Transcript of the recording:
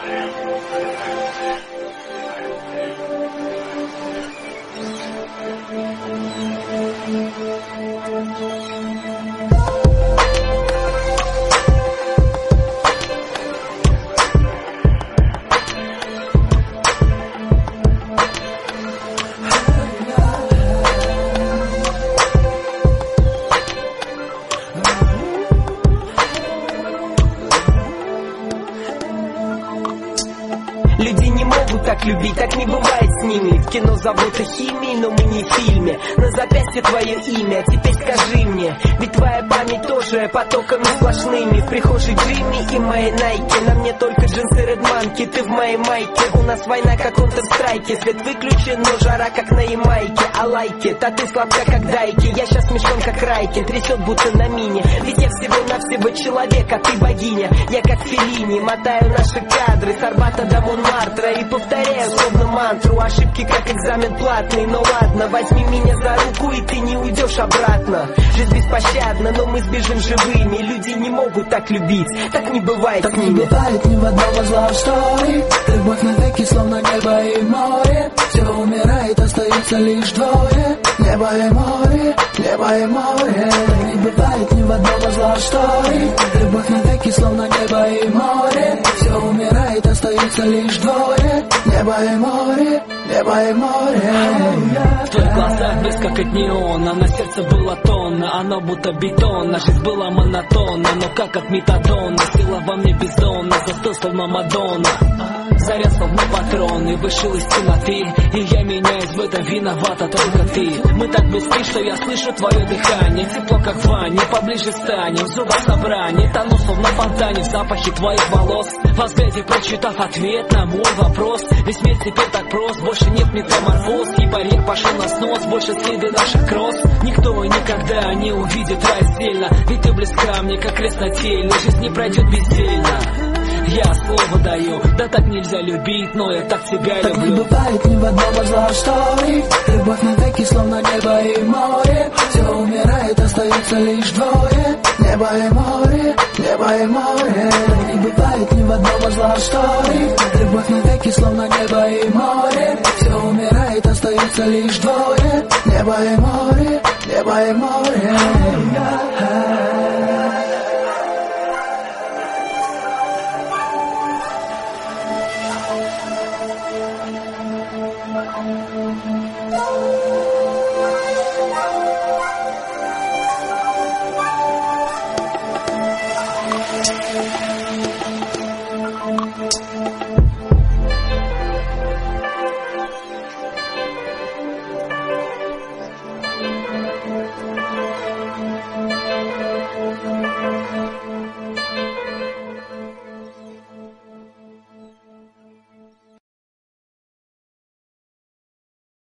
Люди не могут так любить, так не бывает с ними. В кино зовут их химией, но мы не в фильме. На запястье твое имя, теперь скажи мне. Ведь твоя память тоже потоками сплошными. В прихожей Джимми и мои найки. На мне только джинсы редманки, ты в моей майке. У нас война как Counter-Strike. Свет выключен, но жара как на Ямайке. А лайки, та ты сладка как дайки. Я щас смешон как Райкин, трясет будто на мине. Ведь я всего-навсего человек, а ты богиня. Я как Феллини, мотаю наши кадры с Арбата до Монмартра и повторяю словно мантру. Ошибки как экзамен платный, но ладно, возьми меня за руку и ты не уйдешь обратно. Жизнь беспощадна, но мы сбежим живыми. Люди не могут так любить, так не бывает. Так не бывает ни в одном из love story. Любовь навеки, словно небо и море. Все умирает, остается лишь двое. Небо и море, небо и море. Так не бывает ни в одном из love story. Любовь навеки, словно небо и море. Все умирает, остается лишь двое. Небо и море, небо и море. В твоих глазах блеск как от неона. На сердце было тонна, оно будто бетонно. Жизнь была монотонна, но как от метадона. Сила во мне бездонна, застыл словно Мадонна. Заряд словно патрон и вышел из темноты. И я меняюсь, в этом виновата только ты. Мы так близки, что я слышу твое дыхание. Тепло как в ванне, поближе станем. В зубах собрание, тону словно в фонтане. В запахе твоих волос, во взгляде прочитав ответ на мой вопрос. Весь мир теперь так прост, больше нет метаморфоз. И барьер пошел на снос, больше следы наших кросс. Никто и никогда не увидит раздельно. Ведь ты близка мне, как крест на теле. Жизнь не пройдет бездельно. Я слово даю, да так нельзя любить, но я так тебя так люблю. Не бывает ни в одном из love story. Любовь навеки, словно небо и море. Все умирает, остается лишь двое. Небо и море, небо и море. Так не бывает ни в одном из love story. Любовь навеки, словно небо и море. Все умирает, остается лишь двое. Небо и море, небо и море.